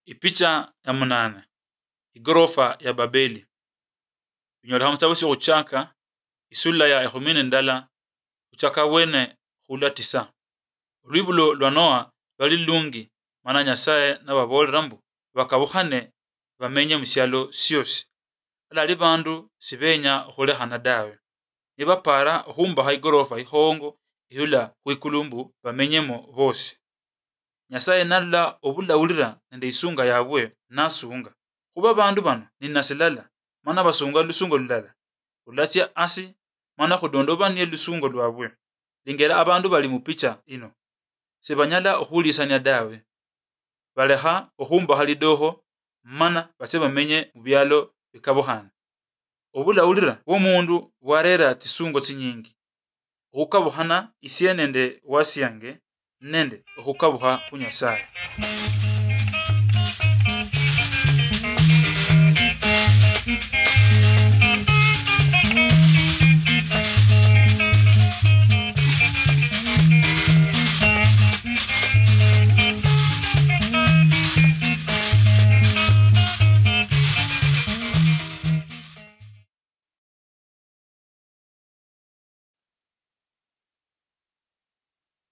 Ipicha ya munane. Igorofa ya Babeli. Binyola hamsabu si uchaka. Isula ya ehumine ndala. Uchaka wene hula tisa. Ribulo lwanoa wali lungi. Mana nyasaye na waboli rambu. Wakabuhane wamenye msialo siyosi. Alali bandu sibenya hule hanadawe. Niba para humba ha igorofa ihongo. Ihula huikulumbu wamenyemo vosi. Nyasaye nalla obula ulira nende isunga yabwe nasunga. Kuba bandu bano ninasilala mana basunga lusungo lulala. Ulatia asi mana kudondoba niye lusungo lwabwe. Lingera abandu bali mupicha ino. Sebanyala ohulisanya dawe. Baleha ohumba halidoho mana baseba menye mubyalo bikabuhana. Obula ulira wo mundu warera tisungo sinyingi. Hukabuhana isienende wasiyange nende hukabuha kunyasaye.